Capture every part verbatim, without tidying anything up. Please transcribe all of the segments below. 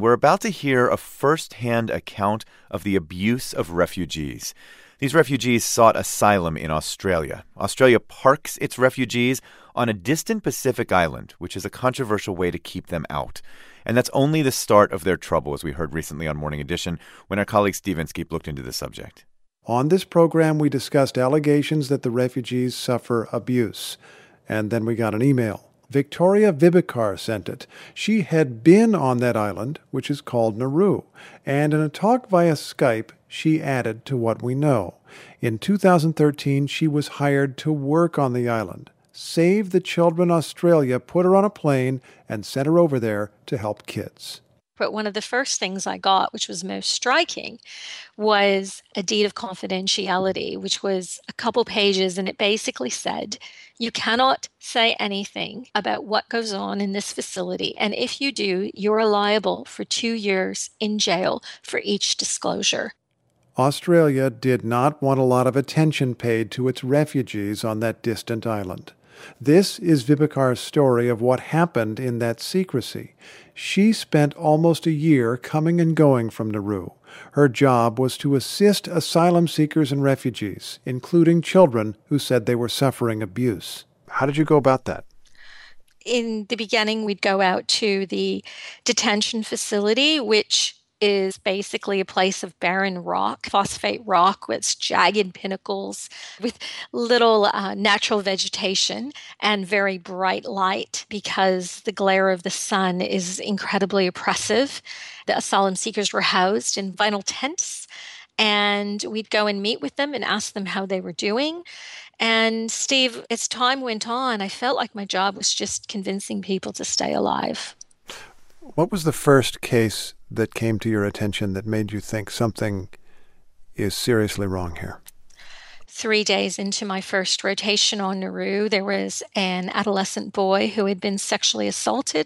We're about to hear a first-hand account of the abuse of refugees. These refugees sought asylum in Australia. Australia parks its refugees on a distant Pacific island, which is a controversial way to keep them out. And that's only the start of their trouble, as we heard recently on Morning Edition when our colleague Steve Inskeep looked into the subject. On this program, we discussed allegations that the refugees suffer abuse. And then we got an email. Victoria Vibekar sent it. She had been on that island, which is called Nauru, and in a talk via Skype, she added to what we know. In two thousand thirteen, she was hired to work on the island. Save the Children Australia put her on a plane and sent her over there to help kids. But one of the first things I got, which was most striking, was a deed of confidentiality, which was a couple pages, and it basically said, you cannot say anything about what goes on in this facility, and if you do, you're liable for two years in jail for each disclosure. Australia did not want a lot of attention paid to its refugees on that distant island. This is Vibekar's story of what happened in that secrecy. She spent almost a year coming and going from Nauru. Her job was to assist asylum seekers and refugees, including children who said they were suffering abuse. How did you go about that? In the beginning, we'd go out to the detention facility, which is basically a place of barren rock, phosphate rock with jagged pinnacles, with little uh, natural vegetation and very bright light because the glare of the sun is incredibly oppressive. The asylum seekers were housed in vinyl tents, and we'd go and meet with them and ask them how they were doing. And Steve, as time went on, I felt like my job was just convincing people to stay alive. What was the first case that came to your attention that made you think something is seriously wrong here? Three days into my first rotation on Nauru, there was an adolescent boy who had been sexually assaulted.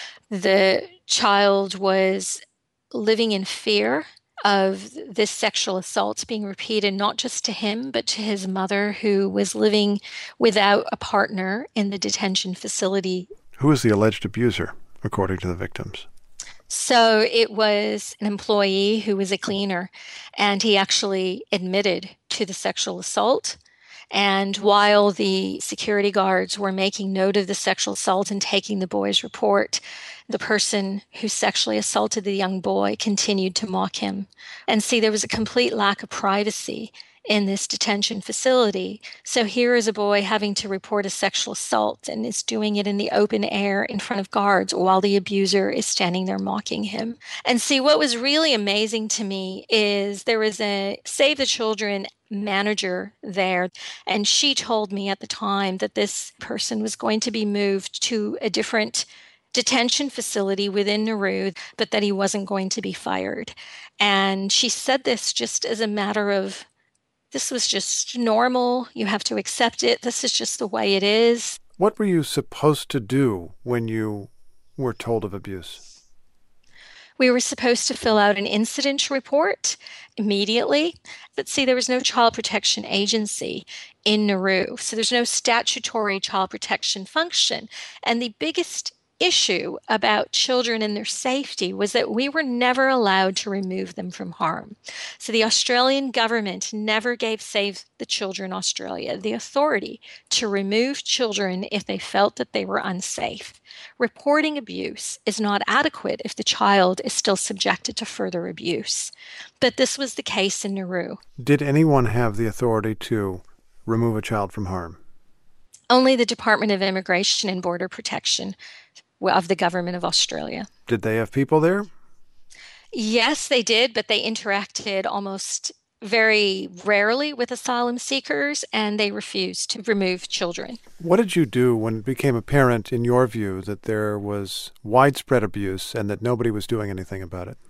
The child was living in fear of this sexual assault being repeated, not just to him, but to his mother, who was living without a partner in the detention facility. Who was the alleged abuser, according to the victims? So it was an employee who was a cleaner, and he actually admitted to the sexual assault. And while the security guards were making note of the sexual assault and taking the boy's report, the person who sexually assaulted the young boy continued to mock him. And see, there was a complete lack of privacy in this detention facility. So here is a boy having to report a sexual assault and is doing it in the open air in front of guards while the abuser is standing there mocking him. And see, what was really amazing to me is there was a Save the Children manager there, and she told me at the time that this person was going to be moved to a different detention facility within Nauru, but that he wasn't going to be fired. And she said this just as a matter of, this was just normal. You have to accept it. This is just the way it is. What were you supposed to do when you were told of abuse? We were supposed to fill out an incident report immediately. But see, there was no child protection agency in Nauru, so there's no statutory child protection function. And the biggest issue about children and their safety was that we were never allowed to remove them from harm. So the Australian government never gave Save the Children Australia the authority to remove children if they felt that they were unsafe. Reporting abuse is not adequate if the child is still subjected to further abuse. But this was the case in Nauru. Did anyone have the authority to remove a child from harm? Only the Department of Immigration and Border Protection of the government of Australia. Did they have people there? Yes, they did, but they interacted almost very rarely with asylum seekers, and they refused to remove children. What did you do when it became apparent, in your view, that there was widespread abuse and that nobody was doing anything about it?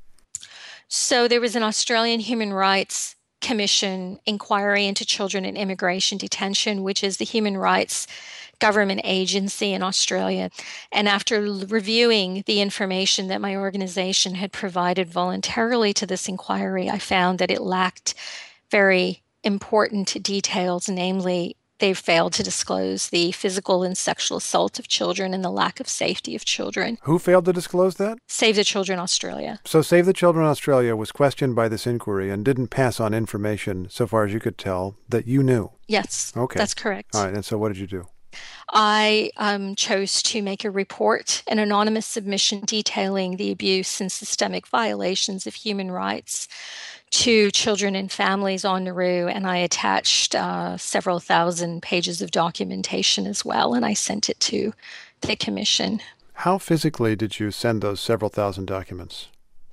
So there was an Australian Human Rights Commission inquiry into children in immigration detention, which is the human rights government agency in Australia. And after reviewing the information that my organization had provided voluntarily to this inquiry, I found that it lacked very important details, namely They've failed to disclose the physical and sexual assault of children and the lack of safety of children. Who failed to disclose that? Save the Children Australia. So Save the Children Australia was questioned by this inquiry and didn't pass on information, so far as you could tell, that you knew. Yes, okay. That's correct. All right, and so what did you do? I um, chose to make a report, an anonymous submission detailing the abuse and systemic violations of human rights to children and families on Nauru, and I attached uh, several thousand pages of documentation as well, and I sent it to the commission. How physically did you send those several thousand documents?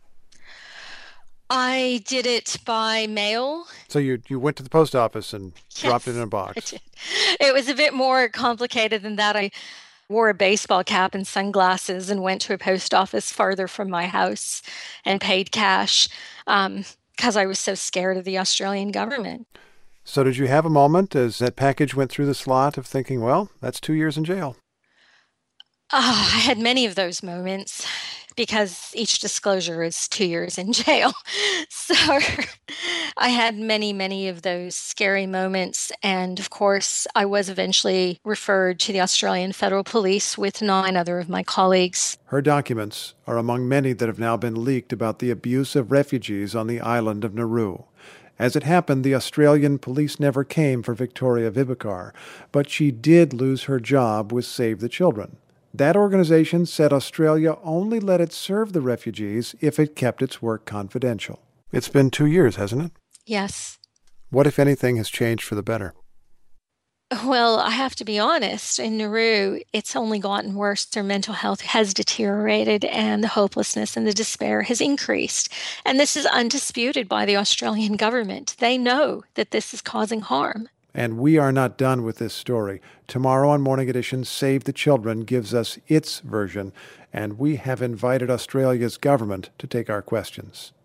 I did it by mail. So you, you went to the post office and yes, dropped it in a box. I did. It was a bit more complicated than that. I wore a baseball cap and sunglasses and went to a post office farther from my house and paid cash um, because I was so scared of the Australian government. So did you have a moment as that package went through the slot of thinking, well, that's two years in jail? Oh, I had many of those moments because each disclosure is two years in jail. So I had many, many of those scary moments. And of course, I was eventually referred to the Australian Federal Police with nine other of my colleagues. Her documents are among many that have now been leaked about the abuse of refugees on the island of Nauru. As it happened, the Australian police never came for Victoria Vibekar, but she did lose her job with Save the Children. That organization said Australia only let it serve the refugees if it kept its work confidential. It's been two years, hasn't it? Yes. What, if anything, has changed for the better? Well, I have to be honest. In Nauru, it's only gotten worse. Their mental health has deteriorated and the hopelessness and the despair has increased. And this is undisputed by the Australian government. They know that this is causing harm. And we are not done with this story. Tomorrow on Morning Edition, Save the Children gives us its version, and we have invited Australia's government to take our questions.